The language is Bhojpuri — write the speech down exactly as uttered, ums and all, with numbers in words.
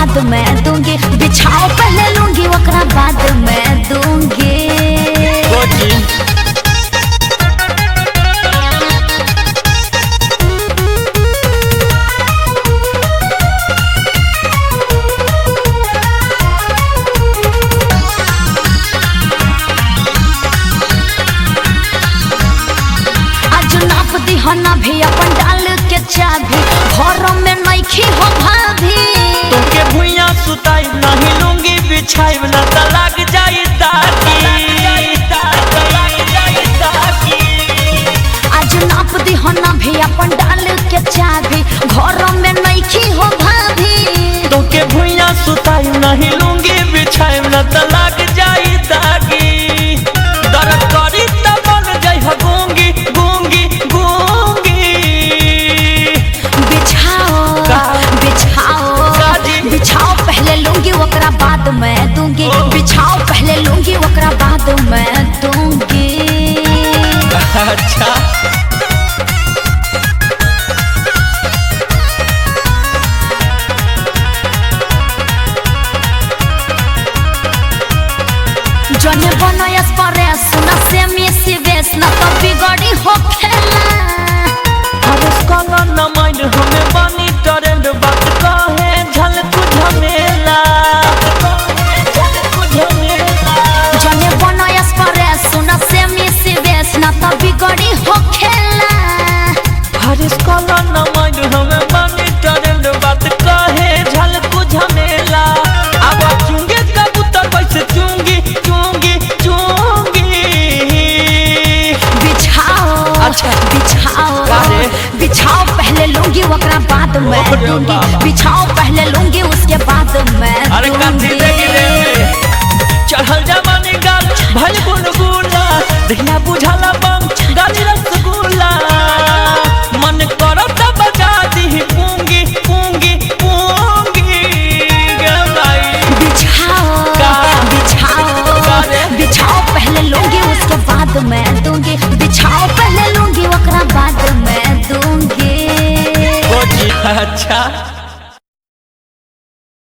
बाद में दूंगी, बिछाओ पहले लूंगी ओकरा बाद में दूंगी। दिहना भी अपन डाल के चाभी, घर में नइखी हो भाभी। तुमके भुइया सुताई नहीं लूंगी, बिछाई ना त लग जाई ताकी। आज नाप दिहना भी अपन डाल के चाभी, घर में नइखी हो भाभी। तुमके भुइया सुताई नहीं लूंगी, बिछाई ना त लग जाई ताकी। दर्द करी त बन जाई हो गूंगी गूंगी गूंगी। बिछाओ पहले लूंगी ओकरा बाद में दूंगी, बिछाओ पहले लूंगी ओकरा बाद में दूंगी। अच्छा जने बनयस परेस न से मिसी बेस न तो बिगड़ी हो खेला। हर स्कॉलर न माइंड हमें बनी ट्रेंड, बात कहे झलकू झमेला। जने बनयस परेस न से मिसी बेस न तो बिगड़ी हो खेला। हर स्कॉलर न माइंड हमें बनी ट्रेंड, बात कहे झलकू झमेला। अब चुंगे कबूतर वैसे चुंगी चुंगी चुंगी। बिछाओ अच्छा बिछाओ बिछाओ पहले लूंगी ओकरा बाद में दूंगी, बिछाओ पहले लूंगी उसके बाद में दूंगी। चढ़ल जमानी गाल भल गुनगुला, देखला बुझाला बम गाली रसगुल्ला। मन करो त बजा दी पूंगी पूंगी पूंगी। बिछाओ बिछाओ बिछाओ पहले लूंगी उसके बाद में दूंगी, बिछाओ पहले लूंगी ओकरा बाद में दूंगी। अच्छा